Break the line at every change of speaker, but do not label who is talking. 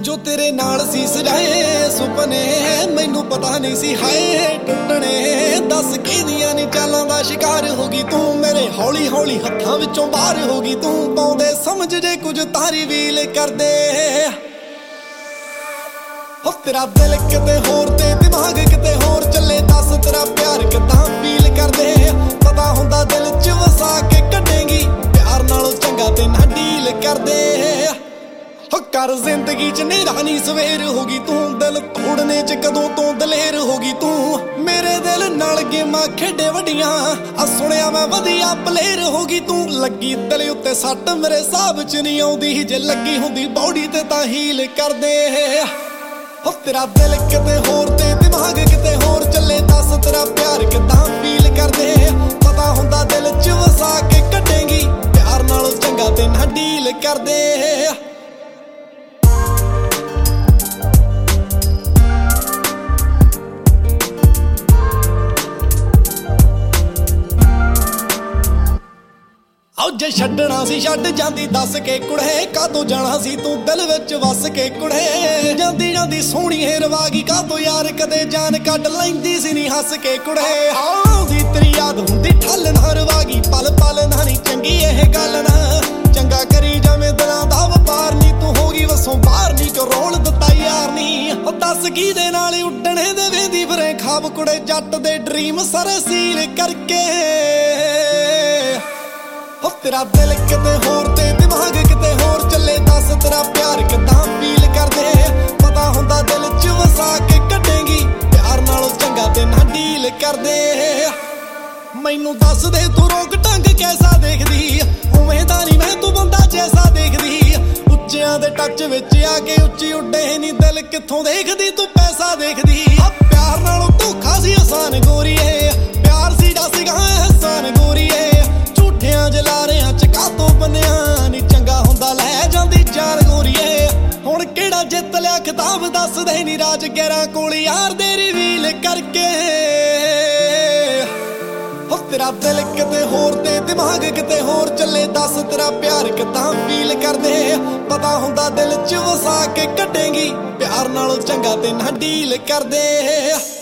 जो तेरे नाल सी सजाए सुपने मैनू पता नहीं सी हाए टुटने दस किदियां नी चालां दा शिकार होगी तू मेरे हौली हौली हत्थां विचों बाहर होगी तू पाउंदे समझ जे कुछ तारी वील कर दे हो तेरा दिल किते होर ते दिमाग किते होर चले दस तेरा प्यार किदां फील कर दे पता हुंदा दिल च वसा के कढेंगी प्यार नालों चंगा ते ना डील कर दे कर जिंदगी च निरानी सवेर होगी तू दिल तोड़ने च कदों तो दलेर होगी तू मेरे दिल नाल गेमां खेडे वड्डियां आ सुनिया मैं वधिया प्लेयर होगी तू लगी दिल उत्ते सट मेरे हिसाब च नहीं आउंदी जे लगी हुंदी बॉडी ते तां हील कर दे हो तेरा दिल किते होर ते दिमाग किते होर चले दस तेरा प्यार किदां फील कर दे पता हुंदा दिल च वसा के कढेंगी प्यार नालों चंगा ते ना डील कर दे जे छड्डना सी छड्ड जांदी दस के कुड़े कातों जाना सी तू दिल विच वस के कुड़े जांदी जांदी सोहणी रवागी कातों यार कदे जान कढ लैंदी सी नी हस के कुड़े आउंदी तेरी याद हुंदी ठल ना रवागी पल पल ना नी चंगी इह गल ना चंगा करी जावें दिलां दा वपार नी तू होगी वसों बाहर नी को रोल दित्ता यार नी ओ दस की दे नाल उड्डणे दे वेंदी फिरे खाब कुड़े जट दे ड्रीम सारे सील करके हो तेरा दिल किते होर ते दिमाग किते होर चले दस तेरा प्यार किदां फील कर दे पता हुंदा दिल च वसा के कढेंगी प्यार नालों चंगा ते ना डील कर दे मैनू दस दे तू रोक ढंग कैसा देखदी उवें दा नहीं मैं तू बंदा जैसा देखदी उच्चियां दे टच विच आके उच्ची उड्डे नी दिल कित्थों देखदी तू पैसा देखदी प्यार नालों धोखा सी आसान गोरीए प्यार सी दसगा एहसान गोरीए जलारियां च कातों बनिया नी चंगा हुंदा लै जांदी जान गोरीए हुण केड़ा जित लिया खिताब दस दे नी राज 11 कोल यार दे रिवील करके हो तेरा दिल किते होर ते दिमाग किते होर चले दस तेरा प्यार किदां फील कर दे पता हुंदा दिल च वसा के कढेंगी प्यार नालों चंगा ते ना डील कर दे